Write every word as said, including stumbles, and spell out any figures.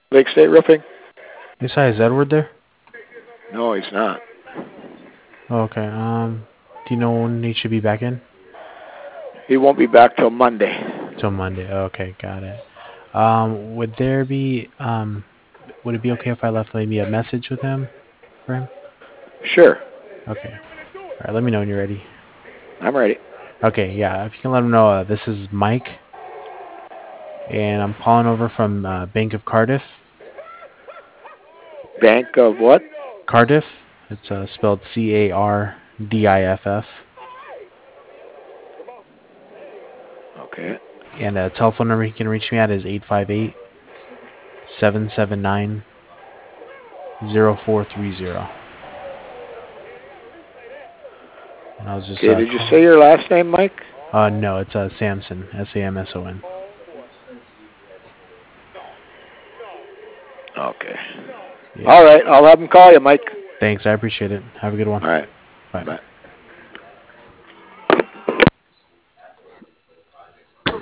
Lake State Roofing? Yes, hi, is Edward there? No, he's not. Oh, okay. Um, do you know when he should be back in? He won't be back till Monday. Till Monday. Okay, got it. Um, would there be um, would it be okay if I left maybe a message with him for him? Sure. Okay. All right. Let me know when you're ready. I'm ready. Okay. Yeah. If you can let him know, uh, this is Mike, and I'm calling over from uh, Bank of Cardiff. Bank of what? Cardiff. It's uh, spelled C A R D I F F. Okay. And the telephone number you can reach me at is eight five eight, seven seven nine, zero four three zero. And I was just Okay, uh, did you calling. say your last name, Mike? Uh, no, it's uh, Samson. S A M S O N. Okay. Yeah. All right, I'll have him call you, Mike. Thanks. I appreciate it. Have a good one. All right. Bye. Bye.